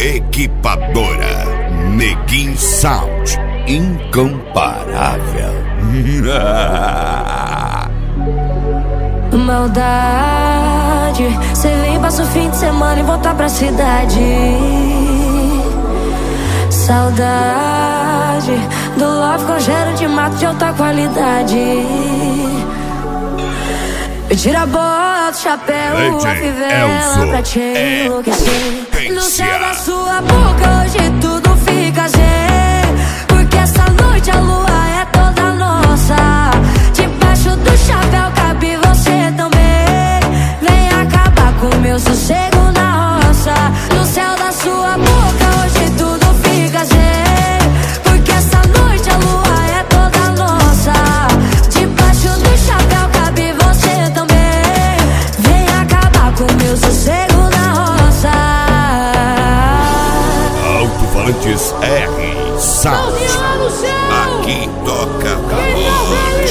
Equipadora Neguinho Sound, incomparável. Maldade, cê vem, passa o fim de semana e volta pra cidade. Saudade do love com cheiro de mato de alta qualidade. Me tira a bota, chapéu, a fivela pra te enlouquecer. No céu da sua boca hoje tudo fica zen, porque essa noite a lua é toda nossa. Debaixo do chapéu cabe você também. Vem acabar com o meu sossego na roça. No céu da sua boca hoje tudo fica zen, porque essa noite a lua é toda nossa. Debaixo do chapéu cabe você também. Vem acabar com o meu sossego na roça. Alto-falantes R Sound. Aqui toca calote.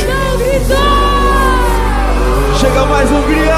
Chega mais Hungria.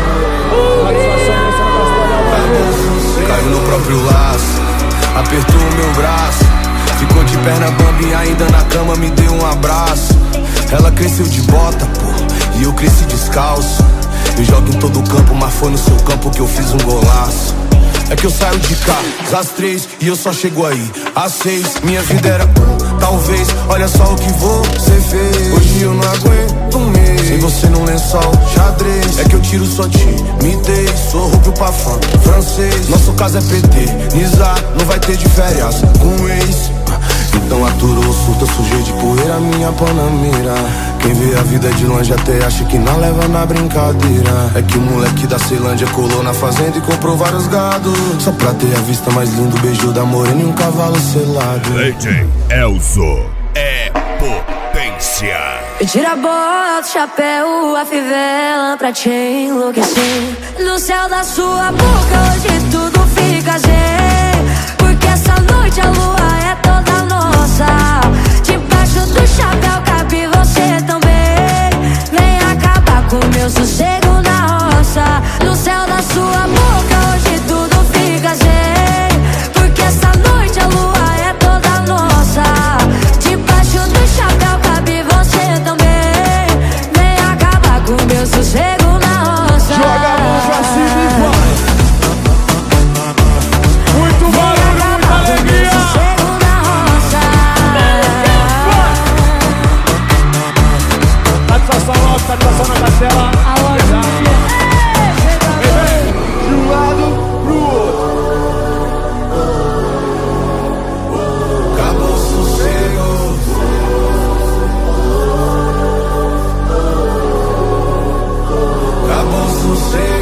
Caiu no próprio laço, apertou o meu braço. Ficou de perna bamba e ainda na cama me deu um abraço. Ela cresceu de bota, pô, e eu cresci descalço. Eu jogo em todo o campo, mas foi no seu campo que eu fiz um golaço. É que eu saio de cá às 3 e eu só chego aí às 6. Minha vida era talvez, olha só o que você fez. Hoje eu não aguento um mês sem você num lençol xadrez. É que eu tiro sua timidez, sou rubio pra fã francês. Nosso caso é PT, Nizar, não vai ter de férias com ex. Então aturou, surta, sujei de poeira minha panamera. Quem vê a vida de longe até acha que não leva na brincadeira. É que o moleque da Ceilândia colou na fazenda e comprou vários gados, só pra ter a vista mais linda, o beijo da morena e um cavalo selado. DJ Elzo é potência. Me tira a bota, chapéu, a fivela pra te enlouquecer. No céu da sua boca hoje tudo fica zen, porque essa noite a lua é toda nossa. Debaixo do chapéu cabe você também. Vem acabar com o meu sossego na roça. No céu da sua boca hoje tudo fica zen, porque essa noite a lua é toda nossa. Debaixo do chapéu cabe você também. Vem acabar com o meu sossego na roça. Joga a mão pra cima e vai. Muito barulho, muita alegria. Satisfação alta, satisfação na castela. De um lado pro outro. Acabou o sossego. Acabou o sossego.